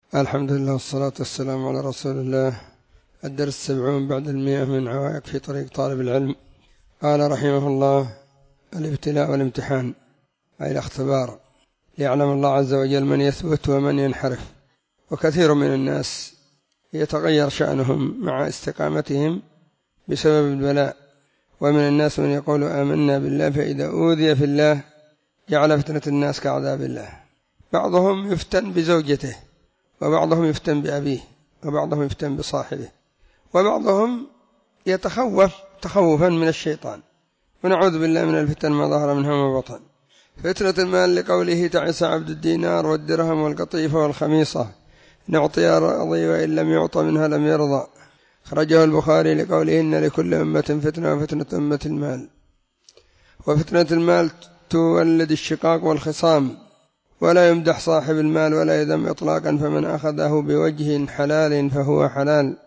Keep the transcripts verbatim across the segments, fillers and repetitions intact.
الحمد لله والصلاة والسلام على رسول الله. الدرس السبعون بعد المئة من عوائق في طريق طالب العلم. قال رحمه الله: الابتلاء والامتحان أي الاختبار، ليعلم الله عز وجل من يثبت ومن ينحرف. وكثير من الناس يتغير شأنهم مع استقامتهم بسبب البلاء، ومن الناس من يقول آمنا بالله فإذا أوذي في الله جعل فتنة الناس كعذاب الله. بعضهم يفتن بزوجته، وبعضهم يفتن بأبيه، وبعضهم يفتن بصاحبه، وبعضهم يتخوف تخوفا من الشيطان، ونعوذ بالله من الفتن ما ظهر منها وما بطن. فتنة المال لقوله تعس عبد الدينار والدرهم والقطيفة والخميصة نعطي راضي وإن لم يعط منها لم يرضى. خرجه البخاري لقوله إن لكل أمة فتنة وفتنة أمة المال. وفتنة المال تولد الشقاق والخصام، ولا يمدح صاحب المال ولا يذم إطلاقا، فمن أخذه بوجه حلال فهو حلال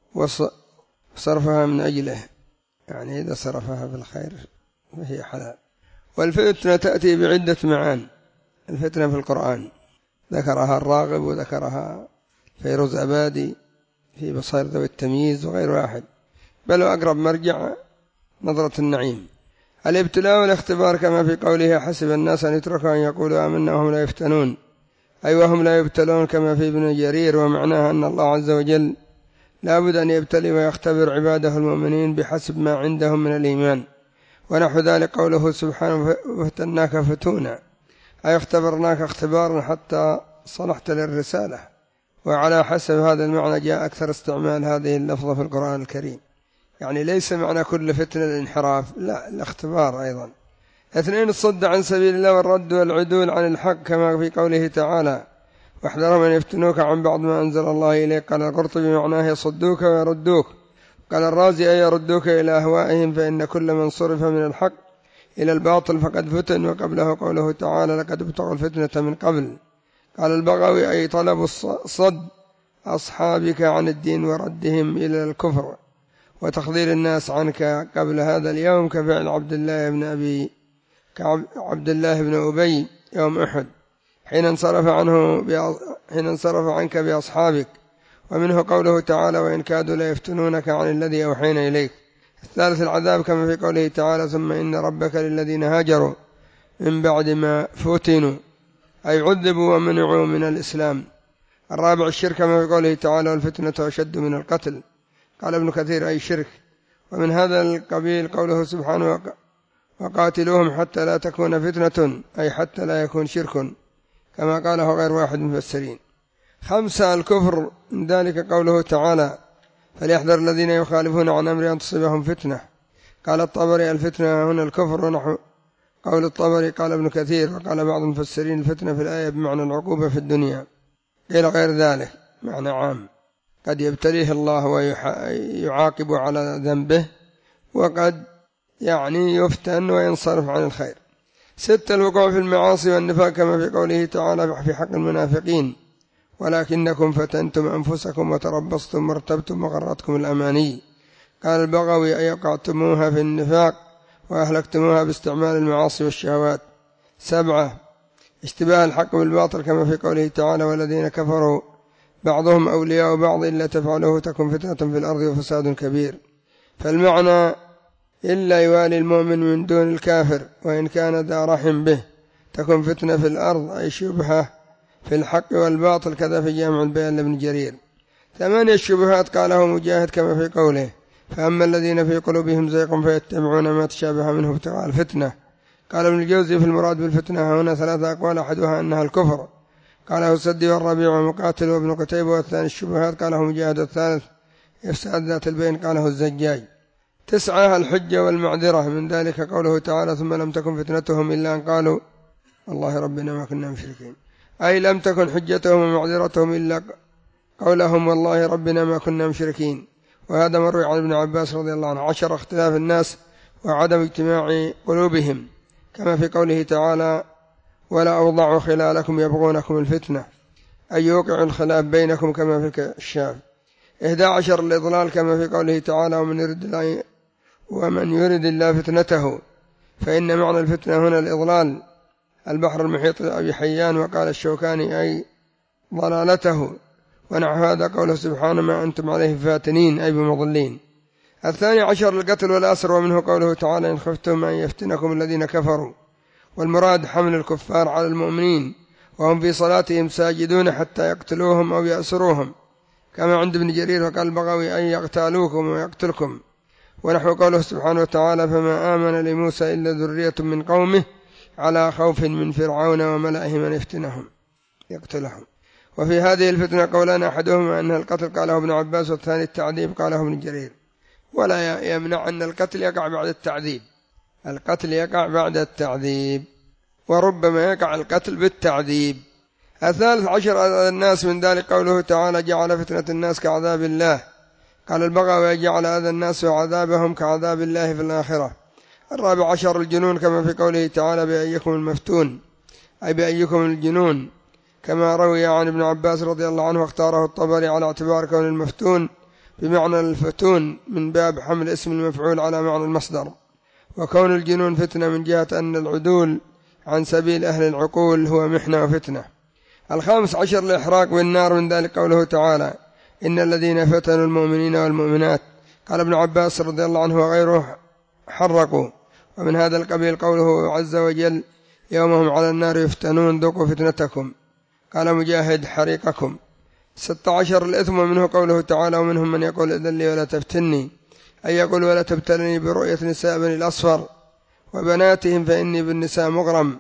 وصرفها من أجله، يعني إذا صرفها بالخير فهي حلال. والفتنة تأتي بعدة معان. الفتنة في القرآن ذكرها الراغب وذكرها فيروز أبادي في بصائر ذوي التمييز وغير واحد، بل أقرب مرجع نظرة النعيم. الابتلاء والاختبار كما في قوله حسب الناس أن يتركوا أن يقولوا آمنا وهم لا يفتنون، أي وهم لا يبتلون، كما في ابن جرير، ومعناها أن الله عز وجل لا بد أن يبتلي ويختبر عباده المؤمنين بحسب ما عندهم من الإيمان. ونحو ذلك قوله سبحانه وفتناك فتونا، أي اختبرناك اختبارا حتى صلحت للرسالة. وعلى حسب هذا المعنى جاء أكثر استعمال هذه اللفظة في القرآن الكريم، يعني ليس معنى كل فتنة الانحراف، لا، الاختبار أيضا. اثنين: الصد عن سبيل الله والرد والعدول عن الحق، كما في قوله تعالى واحذرهم أن يفتنوك عن بعض ما أنزل الله إليك. قال القرطبي معناه يصدوك ويردوك. قال الرازي أي يردوك إلى أهوائهم، فإن كل من صرف من الحق إلى الباطل فقد فتن. وقبله قوله تعالى لقد ابتغوا الفتنة من قبل. قال البغوي أي طلب صد أصحابك عن الدين وردهم إلى الكفر وتخذيل الناس عنك قبل هذا اليوم، كفعل عبد الله بن أبي عبد الله بن أبي يوم أحد حين انصرف عنه حين انصرف عنك بأصحابك. ومنه قوله تعالى وإن كادوا لا يفتنونك عن الذي أوحينا إليك. الثالث العذاب كما في قوله تعالى ثم إن ربك للذين هاجروا من بعد ما فتنوا، أي عذبوا ومنعوا من الإسلام. الرابع الشرك كما في قوله تعالى والفتنة أشد من القتل. قال ابن كثير أي شرك. ومن هذا القبيل قوله سبحانه وقاتلوهم حتى لا تكون فتنة، أي حتى لا يكون شرك، كما قاله غير واحد من المفسرين. خمسة الكفر، من ذلك قوله تعالى فليحذر الذين يخالفون عن أمر أن تصيبهم فتنة. قال الطبري الفتنة هنا الكفر، ونحو قول الطبري. قال ابن كثير وقال بعض المفسرين الفتنة في الآية بمعنى العقوبة في الدنيا، قيل غير ذلك معنى عام، قد يبتليه الله ويعاقب على ذنبه، وقد يعني يفتن وينصرف عن الخير. ستة الوقوع في المعاصي والنفاق كما في قوله تعالى في حق المنافقين ولكنكم فتنتم أنفسكم وتربصتم وارتبتم وغرتكم الأماني. قال البغوي أي وقعتموها في النفاق وأهلكتموها باستعمال المعاصي والشهوات. سبعة اشتباه الحق بالباطل كما في قوله تعالى والذين كفروا بعضهم أولياء بعض إلا تفعلوه تكن فتنة في الأرض وفساد كبير. فالمعنى إلا يوالي المؤمن من دون الكافر وإن كان ذا رحم به تكن فتنة في الأرض، أي شبهة في الحق والباطل، كذا في جامع البيان لابن جرير. ثمانية الشبهات قاله مجاهد كما في قوله فأما الذين في قلوبهم زيغ فيتبعون ما تشابه منه ابتغاء الفتنة. قال ابن الجوزي في المراد بالفتنة هنا ثلاثة أقوال، أحدها أنها الكفر، قاله السدي والربيع ومقاتل وابن قتيبة. والثاني الشبهات قاله مجاهد. الثالث إفساد ذات البين قاله الزجاج. تسعة الحجة والمعذرة، من ذلك قوله تعالى ثم لم تكن فتنتهم إلا أن قالوا والله ربنا ما كنا مشركين، أي لم تكن حجتهم ومعذرتهم إلا قولهم والله ربنا ما كنا مشركين. وهذا مروي عن ابن عباس رضي الله عنه. عشر اختلاف الناس وعدم اجتماع قلوبهم كما في قوله تعالى ولا أوضعوا خلالكم يبغونكم الفتنة، أي يوقع الخلاف بينكم كما في الشاف. إحدى عشر الإضلال كما في قوله تعالى ومن يرد الله ومن يرد الله فتنته، فإن معنى الفتنة هنا الإضلال. البحر المحيط أبي حيان. وقال الشوكاني أي ضلالته ونحو هذا قوله سبحانه ما أنتم عليه فاتنين أي بمضلين. الثاني عشر القتل والأسر، ومنه قوله تعالى إن خفتم أن يفتنكم الذين كفروا، والمراد حمل الكفار على المؤمنين وهم في صلاتهم ساجدون حتى يقتلوهم أو يأسروهم، كما عند ابن جرير وقال البغوي أن يقتلوكم ويقتلكم. ونحو قوله سبحانه وتعالى فما آمن لموسى إلا ذرية من قومه على خوف من فرعون وملئهم أن يفتنهم يقتلهم. وفي هذه الفتنة قولان أحدهما أنها القتل قاله ابن عباس، والثاني التعذيب قاله ابن جرير. ولا يمنع أن القتل يقع بعد التعذيب، القتل يقع بعد التعذيب، وربما يقع القتل بالتعذيب. الثالث عشر على الناس، من ذلك قوله تعالى جعل فتنة الناس كعذاب الله، قال البغوي جعل هذا الناس وعذابهم كعذاب الله في الآخرة. الرابع عشر الجنون، كما في قوله تعالى بأيكم المفتون أي بأيكم الجنون، كما روي عن ابن عباس رضي الله عنه واختاره الطبري على اعتبار كون المفتون بمعنى الفتون من باب حمل اسم المفعول على معنى المصدر، وكون الجنون فتنة من جهة أن العدول عن سبيل أهل العقول هو محنة وفتنة. الخامس عشر الإحراق بالنار، من ذلك قوله تعالى إن الذين فتنوا المؤمنين والمؤمنات، قال ابن عباس رضي الله عنه وغيره حرقوا. ومن هذا القبيل قوله عز وجل يومهم على النار يفتنون ذوقوا فتنتكم، قال مجاهد حريقكم. ستة عشر الإثم، ومنه قوله تعالى ومنهم من يقول إذن لي ولا تفتني أي يقول ولا تبتلني برؤية نساء بني الأصفر وبناتهم فإني بالنساء مغرم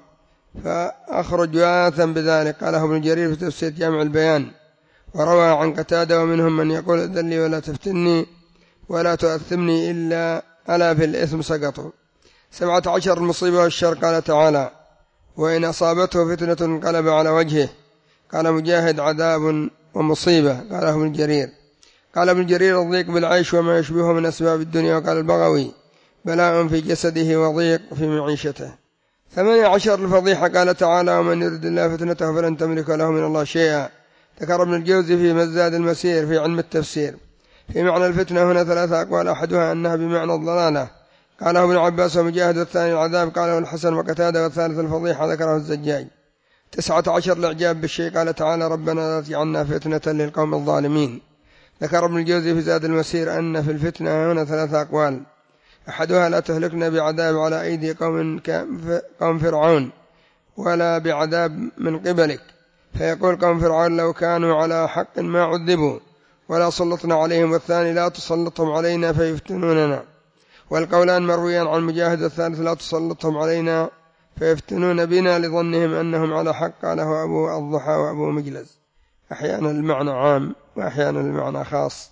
فأخرج آثا بذلك، قاله ابن جرير في تفسير جامع البيان. وروى عن قتادة ومنهم من يقول إذن لي ولا تفتني ولا تؤثمني إلا ألا في الإثم سقطوا. سبعة عشر المصيبة والشر، قال تعالى وإن أصابته فتنة انقلب على وجهه، قال مجاهد عذاب ومصيبة، قاله ابن جرير. قال ابن جرير الضيق بالعيش وما يشبهه من أسباب الدنيا، وقال البغوي بلاء في جسده وضيق في معيشته. ثمانية عشر الفضيحة، قال تعالى ومن يرد الله فتنته فلن تملك له من الله شيئا. ذكر ابن الجوزي في مزاد المسير في علم التفسير في معنى الفتنة هنا ثلاثة أقوال، أحدها أنها بمعنى الضلالة، قاله ابن عباس ومجاهد، والثاني العذاب قاله الحسن وقتادة، والثالث الفضيحة ذكره الزجاج. تسعة عشر الإعجاب بالشيء، قال تعالى ربنا لا تجعلنا فتنة للقوم الظالمين. ذكر ابن الجوزي في زاد المسير أن في الفتنة هنا ثلاثة أقوال، أحدها لا تهلكنا بعذاب على أيدي قوم قوم فرعون ولا بعذاب من قبلك، فيقول قوم فرعون لو كانوا على حق ما عذبوا ولا سلطنا عليهم، والثاني لا تسلطهم علينا فيفتنوننا. والقولان مرويان عن مجاهد، الثالث لا تسلطهم علينا فيفتنون بنا لظنهم أنهم على حق، قاله أبو الضحى وأبو مجلز. أحيانا المعنى عام وأحيانا المعنى خاص،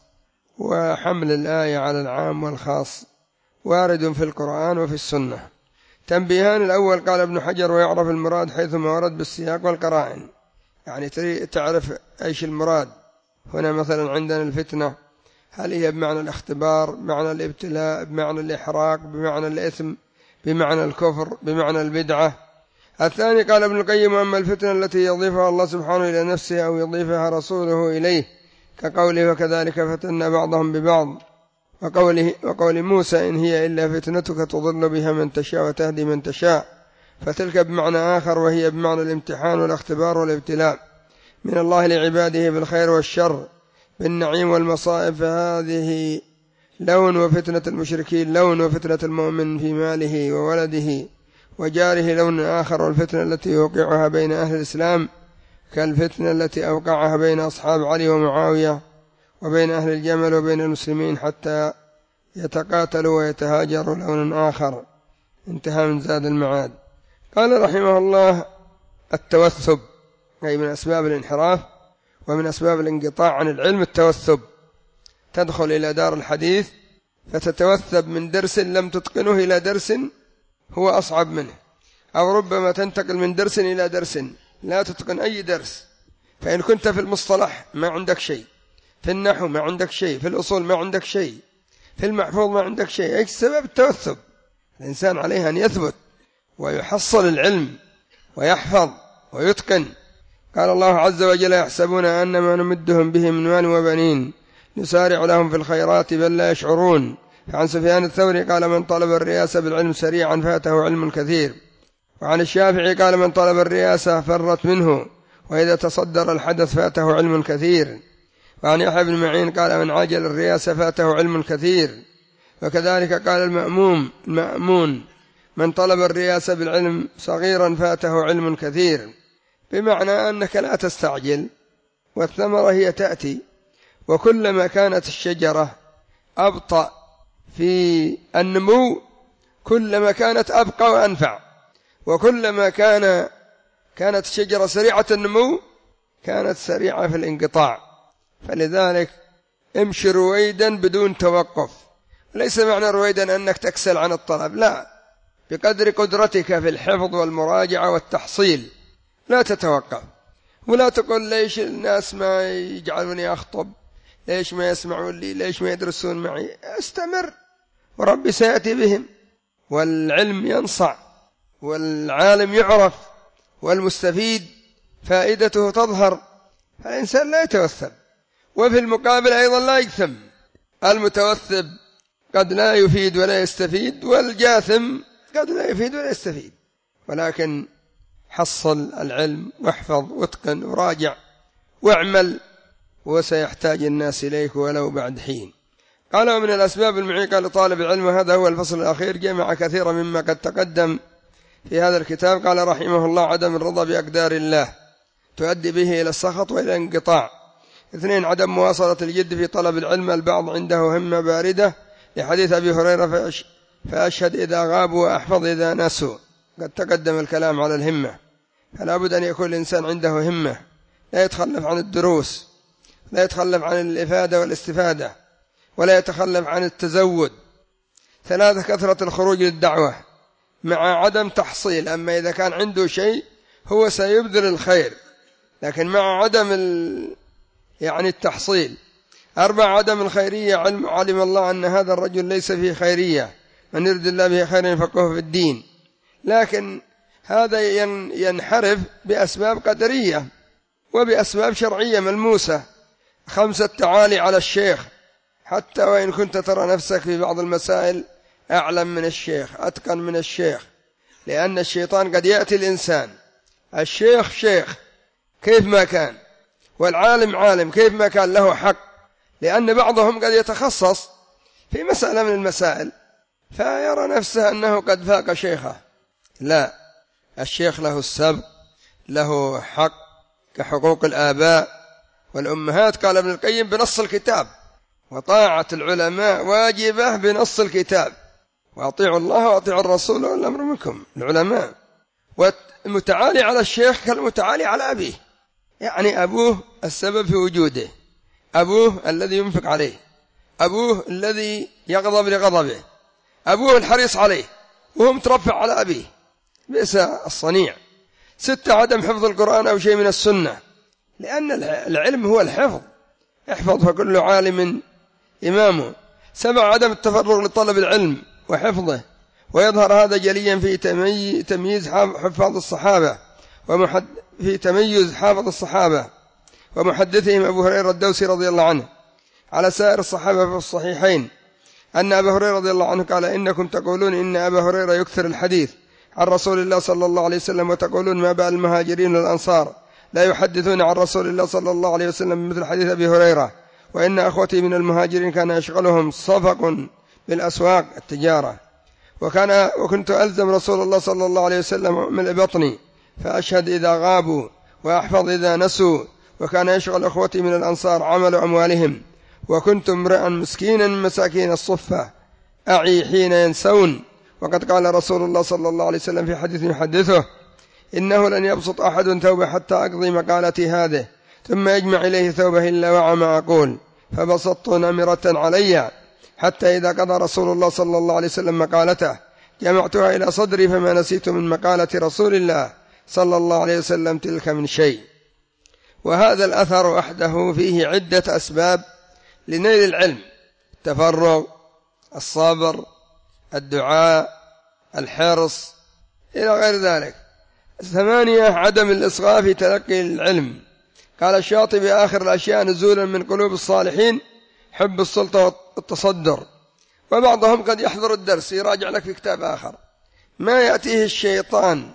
وحمل الآية على العام والخاص وارد في القرآن وفي السنة. تنبيهان، الأول قال ابن حجر ويعرف المراد حيثما ورد بالسياق والقرائن، يعني تعرف أيش المراد هنا. مثلا عندنا الفتنة هل هي بمعنى الاختبار، بمعنى الابتلاء، بمعنى الإحراق، بمعنى الإثم، بمعنى الكفر، بمعنى البدعة. الثاني قال ابن القيم أما الفتنة التي يضيفها الله سبحانه إلى نفسه أو يضيفها رسوله إليه كقوله وكذلك فتنا بعضهم ببعض، وقوله وقول موسى إن هي إلا فتنتك تضل بها من تشاء وتهدي من تشاء، فتلك بمعنى آخر وهي بمعنى الامتحان والاختبار والابتلاء من الله لعباده بالخير والشر بالنعيم والمصائب، فهذه لون، وفتنة المشركين لون، وفتنة المؤمن في ماله وولده وجاره لون آخر، والفتنة التي يوقعها بين أهل الإسلام كالفتنة التي أوقعها بين أصحاب علي ومعاوية وبين أهل الجمل وبين المسلمين حتى يتقاتلوا ويتهاجروا لون آخر. انتهى من زاد المعاد. قال رحمه الله التوثب، أي من أسباب الانحراف ومن أسباب الانقطاع عن العلم التوثب، تدخل إلى دار الحديث فتتوثب من درس لم تتقنه إلى درس هو أصعب منه، أو ربما تنتقل من درس إلى درس لا تتقن أي درس. فإن كنت في المصطلح ما عندك شيء، في النحو ما عندك شيء، في الأصول ما عندك شيء، في المحفوظ ما عندك شيء. إيش سبب التوثب؟ الإنسان عليه أن يثبت ويحصل العلم ويحفظ ويتقن. قال الله عز وجل يحسبون أن ما نمدهم به من مال وبنين نسارع لهم في الخيرات بل لا يشعرون. فعن سفيان الثوري قال من طلب الرئاسة بالعلم سريعا فاته علم كثير. وعن الشافعي قال من طلب الرئاسة فرت منه، وإذا تصدر الحدث فاته علم كثير. وعن يحيى بن معين قال من عاجل الرياسة فاته علم كثير. وكذلك قال المأموم المأمون من طلب الرياسة بالعلم صغيرا فاته علم كثير، بمعنى أنك لا تستعجل، والثمرة هي تأتي، وكلما كانت الشجرة أبطأ في النمو كلما كانت أبقى وأنفع، وكلما كان كانت الشجرة سريعة النمو كانت سريعة في الانقطاع. فلذلك امشي رويدا بدون توقف. ليس معنى رويدا أنك تكسل عن الطلب، لا، بقدر قدرتك في الحفظ والمراجعة والتحصيل، لا تتوقف. ولا تقول ليش الناس ما يجعلوني أخطب، ليش ما يسمعون لي، ليش ما يدرسون معي. استمر وربي سيأتي بهم، والعلم ينصع، والعالم يعرف، والمستفيد فائدته تظهر، فالإنسان لا يتوثب. وفي المقابل أيضا لا يجثم. المتوثب قد لا يفيد ولا يستفيد، والجاثم قد لا يفيد ولا يستفيد. ولكن حصل العلم واحفظ واتقن وراجع واعمل، وسيحتاج الناس إليك ولو بعد حين. قال ومن الأسباب المعيقة لطالب العلم، وهذا هو الفصل الأخير، جمع كثيرا مما قد تقدم في هذا الكتاب. قال رحمه الله عدم الرضا بأقدار الله تؤدي به إلى السخط وإلى انقطاع. اثنين عدم مواصلة الجد في طلب العلم، البعض عنده همة باردة لحديث أبي هريرة فأشهد إذا غابوا وأحفظ إذا نسوا. قد تقدم الكلام على الهمة، فلا بد أن يكون الإنسان عنده همة، لا يتخلف عن الدروس، لا يتخلف عن الإفادة والاستفادة، ولا يتخلف عن التزود. ثلاثة كثرة الخروج للدعوة مع عدم تحصيل. أما إذا كان عنده شيء هو سيبذل الخير، لكن مع عدم ال... يعني التحصيل. أربعة عدم الخيرية، علم علم الله أن هذا الرجل ليس فيه خيرية، من يرد الله به خيرا يفقهه في الدين. لكن هذا ينحرف بأسباب قدرية وبأسباب شرعية ملموسة. خمسة التعالي على الشيخ، حتى وإن كنت ترى نفسك في بعض المسائل أعلم من الشيخ، أتقن من الشيخ، لأن الشيطان قد يأتي الإنسان. الشيخ شيخ كيف ما كان، والعالم عالم كيف ما كان، له حق، لأن بعضهم قد يتخصص في مسألة من المسائل فيرى نفسه أنه قد فاق شيخه. لا، الشيخ له السبق، له حق كحقوق الآباء والأمهات. قال ابن القيم بنص الكتاب: وطاعة العلماء واجبة بنص الكتاب، وأطيعوا الله وأطيعوا الرسول والأمر منكم. العلماء. والمتعالي على الشيخ كالمتعالي على أبيه، يعني أبوه السبب في وجوده، أبوه الذي ينفق عليه، أبوه الذي يغضب لغضبه، أبوه الحريص عليه، وهو مترفع على أبيه، بئس الصنيع. ستة عدم حفظ القرآن أو شيء من السنة، لأن العلم هو الحفظ، احفظ فكل عالم إمامه. سبع عدم التفرغ لطلب العلم وحفظه، ويظهر هذا جليا في تمييز حفاظ الصحابة ومحد في تميز حافظ الصحابة ومحدثهم أبو هريرة الدوسي رضي الله عنه على سائر الصحابة في الصحيحين، أن أبا هريرة رضي الله عنه قال: إنكم تقولون إن أبا هريرة يكثر الحديث عن رسول الله صلى الله عليه وسلم، وتقولون ما بال المهاجرين والأنصار لا يحدثون عن رسول الله صلى الله عليه وسلم مثل حديث أبي هريرة، وإن أخوتي من المهاجرين كان يشغلهم صفق بالأسواق التجارة، وكان وكنت ألزم رسول الله صلى الله عليه وسلم من بطني فأشهد إذا غابوا وأحفظ إذا نسوا، وكان يشغل أخوتي من الأنصار عمل أموالهم، وكنت امرئا مسكينا من مساكين الصفة أعي حين ينسون. وقد قال رسول الله صلى الله عليه وسلم في حديث يحدثه: إنه لن يبسط أحد ثوبه حتى أقضي مقالتي هذه ثم يجمع إليه ثوبه إلا وعى ما أقول، فبسطت نمرة علي حتى إذا قضى رسول الله صلى الله عليه وسلم مقالته جمعتها إلى صدري فما نسيت من مقالة رسول الله صلى الله عليه وسلم تلك من شيء. وهذا الأثر وحده فيه عدة أسباب لنيل العلم: التفرغ، الصبر، الدعاء، الحرص، إلى غير ذلك. ثمانية عدم الإصغاء في تلقي العلم. قال الشاطبي: آخر الأشياء نزولا من قلوب الصالحين حب السلطة والتصدر. وبعضهم قد يحضر الدرس يراجع لك في كتاب آخر، ما يأتيه الشيطان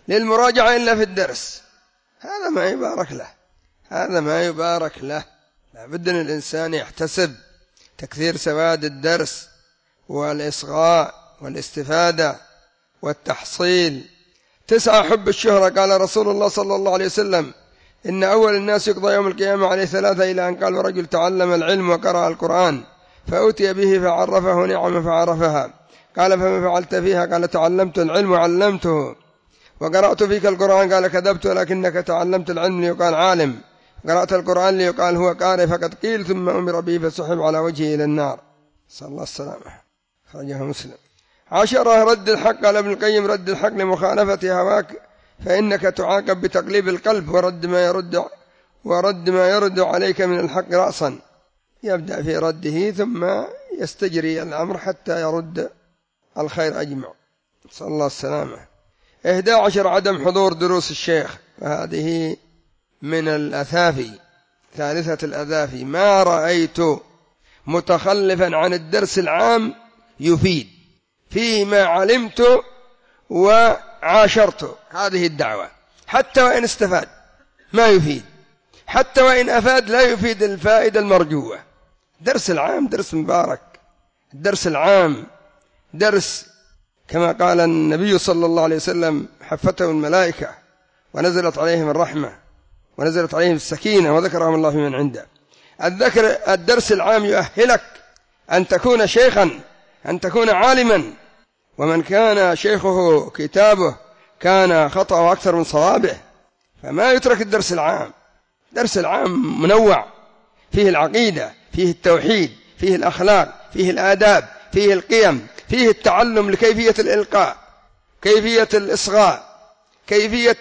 للمراجعة إلا في الدرس، هذا ما يبارك له، هذا ما يبارك له. لابد أن الإنسان يحتسب تكثير سواد الدرس والإصغاء والاستفادة والتحصيل. تسعة حب الشهرة. قال رسول الله صلى الله عليه وسلم إن أول الناس يقضى يوم القيامة عليه ثلاثة، إلى أن قال ورجل تعلم العلم وقرأ القرآن فأتي به فعرفه نعم فعرفها. قال فما فعلت فيها؟ قال تعلمت العلم وعلمته. وقرأت فيك القرآن؟ قال كذبت ولكنك تعلمت العلم ليقال عالم، قرأت القرآن ليقال هو قارئ، فقد قيل ثم أمر به فسحب على وجهه إلى النار. صلى الله السلامة. خرجها مسلم. عشرة رد الحق. قال ابن القيم رد الحق لمخالفة هواك فإنك تعاقب بتقليب القلب ورد ما يرد ورد ما يرد عليك من الحق رأسا، يبدأ في رده ثم يستجري الأمر حتى يرد الخير أجمع. صلى الله السلامة. إحدى عشر عدم حضور دروس الشيخ، فهذه من الأثافي، ثالثة الأثافي. ما رأيت متخلفا عن الدرس العام يفيد فيما علمت وعاشرت. هذه الدعوة حتى وإن استفاد ما يفيد، حتى وإن أفاد لا يفيد الفائدة المرجوة. درس العام درس مبارك، الدرس العام درس كما قال النبي صلى الله عليه وسلم حفته الملائكة ونزلت عليهم الرحمة ونزلت عليهم السكينة وذكرهم الله من عنده. الذكر الدرس العام يؤهلك أن تكون شيخا، أن تكون عالما. ومن كان شيخه كتابه كان خطأه أكثر من صوابه، فما يترك الدرس العام. درس العام منوع، فيه العقيدة، فيه التوحيد، فيه الأخلاق، فيه الآداب، فيه القيم، فيه التعلم لكيفية الإلقاء، كيفية الإصغاء، كيفية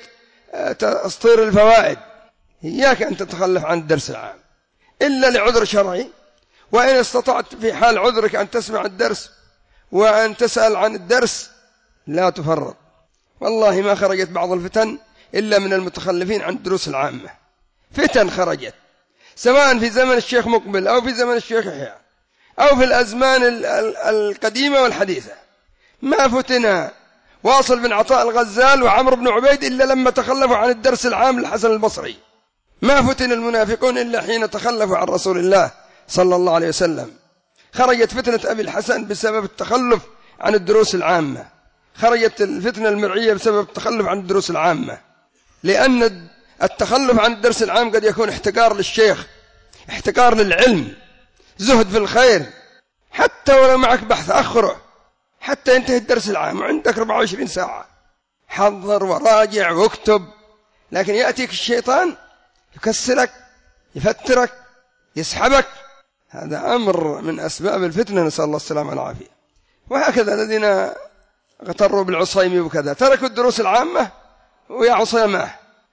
تسطير الفوائد. إياك أن تتخلف عن الدرس العام إلا لعذر شرعي، وإن استطعت في حال عذرك أن تسمع الدرس وأن تسأل عن الدرس لا تفرط. والله ما خرجت بعض الفتن إلا من المتخلفين عن الدروس العامة. فتن خرجت سواء في زمن الشيخ مقبل أو في زمن الشيخ يحيى أو في الأزمان القديمة والحديثة. ما فتنا واصل بن عطاء الغزال وعمرو بن عبيد إلا لما تخلفوا عن الدرس العام للحسن البصري. ما فتن المنافقون إلا حين تخلفوا عن رسول الله صلى الله عليه وسلم. خرجت فتنة أبي الحسن بسبب التخلف عن الدروس العامة، خرجت الفتنة المرعية بسبب التخلف عن الدروس العامة. لأن التخلف عن الدرس العام قد يكون احتقار للشيخ، احتقار للعلم، زهد في الخير. حتى ولو معك بحث أخره حتى ينتهي الدرس العام وعندك أربعة وعشرين ساعة، حضر وراجع واكتب. لكن يأتيك الشيطان يكسرك، يفترك، يسحبك. هذا أمر من أسباب الفتنة، نسأل الله السلامة والعافية. وهكذا الذين اغتروا بالعصيمي وكذا تركوا الدروس العامة ويا عصيماه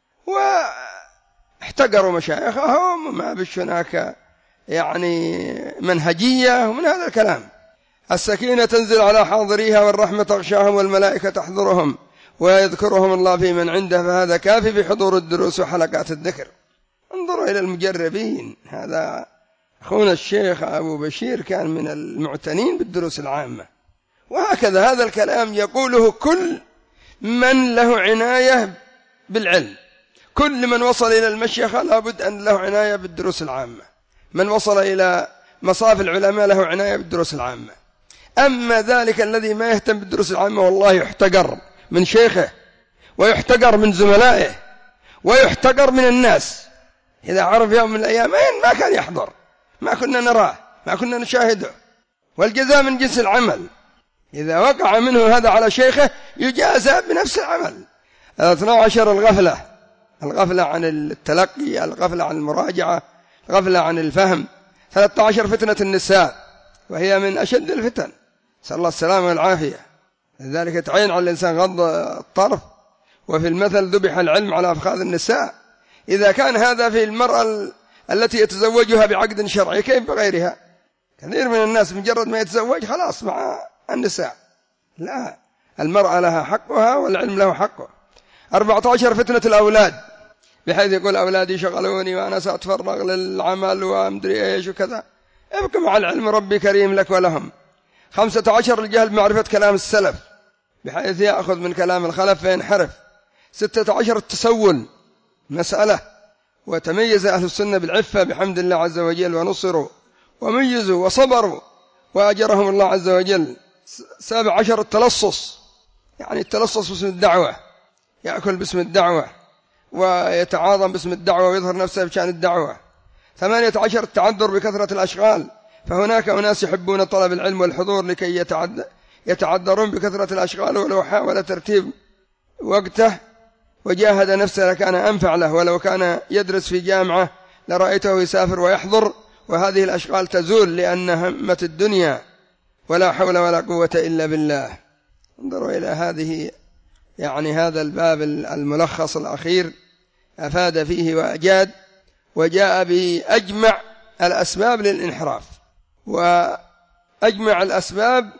واحتقروا مشايخهم وما بش هناك يعني منهجية ومن هذا الكلام. السكينة تنزل على حاضريها والرحمة تغشاهم والملائكة تحضرهم ويذكرهم الله في من عنده، فهذا كافي في حضور الدروس وحلقات الذكر. انظروا إلى المجربين. هذا أخونا الشيخ أبو بشير كان من المعتنين بالدروس العامة. وهكذا هذا الكلام يقوله كل من له عناية بالعلم، كل من وصل إلى المشيخة لابد أن له عناية بالدروس العامة، من وصل إلى مصاف العلماء له عناية بالدروس العامة. أما ذلك الذي ما يهتم بالدروس العامة والله يحتقر من شيخه ويحتقر من زملائه ويحتقر من الناس. إذا عرف يوم من الأيام ما كان يحضر، ما كنا نراه، ما كنا نشاهده. والجزاء من جنس العمل. إذا وقع منه هذا على شيخه يجازى بنفس العمل. اثنا عشر الغفلة، الغفلة عن التلقي، الغفلة عن المراجعة، الغفلة عن الفهم. ثلاثة عشر فتنة النساء، وهي من أشد الفتن، نسأل الله السلامة والعافية. لذلك يتعين على الإنسان غض الطرف. وفي المثل ذبح العلم على أفخاذ النساء. إذا كان هذا في المرأة التي يتزوجها بعقد شرعي كيف بغيرها؟ كثير من الناس مجرد ما يتزوج خلاص مع النساء. لا، المرأة لها حقها والعلم له حقه. أربعة عشر فتنة الأولاد، بحيث يقول أولادي شغلوني وأنا سأتفرغ للعمل وأمدري إيش وكذا. ابقى مع العلم، ربي كريم لك ولهم. خمسة عشر الجهل بمعرفة كلام السلف، بحيث يأخذ من كلام الخلف فينحرف. ستة عشر التسول، مسألة وتميز أهل السنة بالعفة بحمد الله عز وجل، ونصروا وميزوا وصبروا وأجرهم الله عز وجل. سابع عشر التلصص، يعني التلصص باسم الدعوة، يأكل باسم الدعوة ويتعاظم باسم الدعوة ويظهر نفسه بشأن الدعوة. ثمانية عشر التعذر بكثرة الأشغال، فهناك أناس يحبون طلب العلم والحضور لكي يتعذرون بكثرة الأشغال، ولو حاول ترتيب وقته وجاهد نفسه لكان أنفع له، ولو كان يدرس في جامعة لرأيته يسافر ويحضر، وهذه الأشغال تزول لأن همة الدنيا، ولا حول ولا قوة إلا بالله. انظروا إلى هذه، يعني هذا الباب الملخص الأخير أفاد فيه وأجاد، وجاء بأجمع الأسباب للانحراف وأجمع الأسباب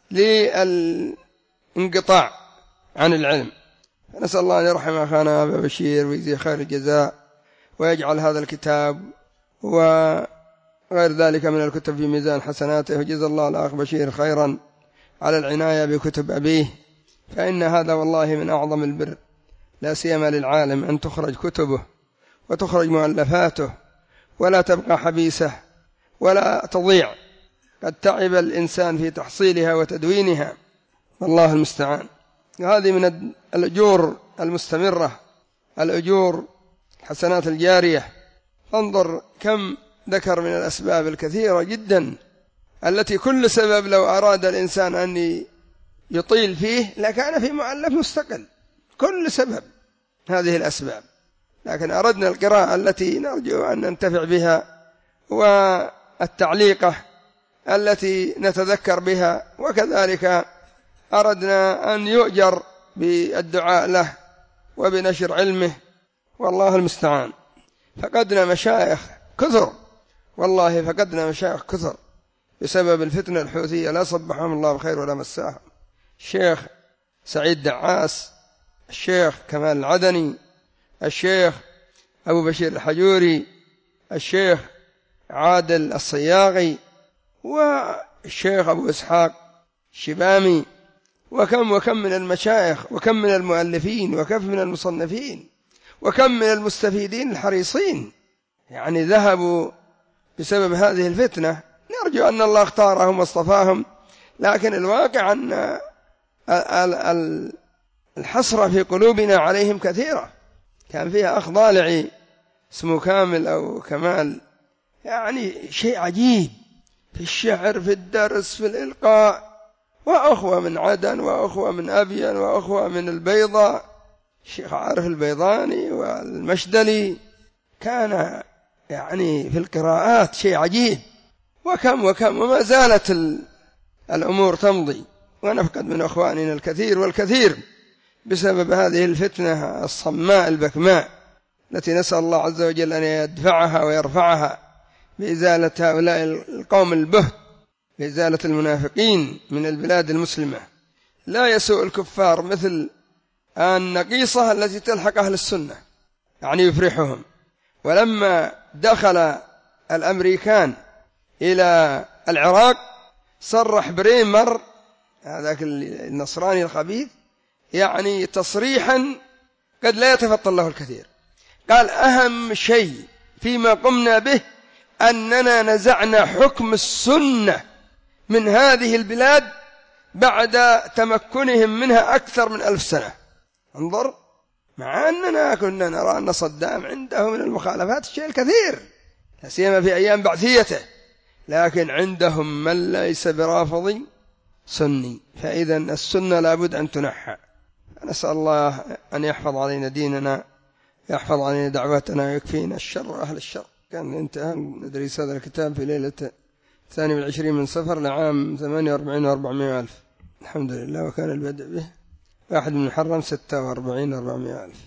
للانقطاع عن العلم. نسأل الله أن يرحم أخانا أبا بشير ويجزيه خير الجزاء، ويجعل هذا الكتاب وغير ذلك من الكتب في ميزان حسناته، وجزا الله الأخ بشير خيرا على العناية بكتب أبيه، فإن هذا والله من أعظم البر، لا سيما للعالم أن تخرج كتبه وتخرج مؤلفاته ولا تبقى حبيسة ولا تضيع. قد تعب الإنسان في تحصيلها وتدوينها، والله المستعان. هذه من الأجور المستمرة، الأجور الحسنات الجارية. انظر كم ذكر من الأسباب الكثيرة جدا التي كل سبب لو أراد الإنسان أن يطيل فيه لكان في مؤلف مستقل، كل سبب هذه الأسباب. لكن أردنا القراءة التي نرجو أن ننتفع بها، والتعليقة التي نتذكر بها، وكذلك أردنا أن يؤجر بالدعاء له وبنشر علمه، والله المستعان. فقدنا مشايخ كثر، والله فقدنا مشايخ كثر بسبب الفتنة الحوثية، لا صبحهم الله بخير ولا مساهم. الشيخ سعيد دعاس، الشيخ كمال العدني، الشيخ أبو بشير الحجوري، الشيخ عادل الصياغي، والشيخ أبو إسحاق الشبامي، وكم وكم من المشايخ، وكم من المؤلفين، وكم من المصنفين، وكم من المستفيدين الحريصين، يعني ذهبوا بسبب هذه الفتنة. نرجو أن الله اختارهم واصطفاهم، لكن الواقع أن الحسرة في قلوبنا عليهم كثيرة. كان فيها أخ ضالعي اسمه كامل أو كمال، يعني شيء عجيب في الشعر، في الدرس، في الإلقاء، وأخوة من عدن، وأخوة من أبين، وأخوة من البيضاء، الشيخ عارف البيضاني والمشدلي. كان يعني في القراءات شيء عجيب، وكم وكم، وما زالت الأمور تمضي، ونفقد من أخواننا الكثير والكثير بسبب هذه الفتنة الصماء البكماء، التي نسأل الله عز وجل أن يدفعها ويرفعها بإزالة هؤلاء القوم البهت، بإزالة المنافقين من البلاد المسلمة. لا يسوء الكفار مثل النقيصة التي تلحق أهل السنة، يعني يفرحهم. ولما دخل الأمريكان إلى العراق صرح بريمر هذاك النصراني الخبيث يعني تصريحا قد لا يتفطن له الكثير، قال أهم شيء فيما قمنا به أننا نزعنا حكم السنة من هذه البلاد بعد تمكنهم منها أكثر من ألف سنة. انظر، مع أننا كنا نرى أن صدام عنده من المخالفات الشيء الكثير، لا سيما في أيام بعثيته، لكن عندهم من ليس برافضي سني، فإذا السنة لابد أن تنحى. نسأل الله أن يحفظ علينا ديننا، يحفظ علينا دعوتنا، ويكفينا الشر أهل الشر. كان انتهى ندرس هذا الكتاب في ليلة الثاني والعشرين من صفر لعام ثمانية وأربعين وأربعمائة ألف، الحمد لله. وكان البدء به واحد من محرم ستة وأربعين وأربعمائة ألف.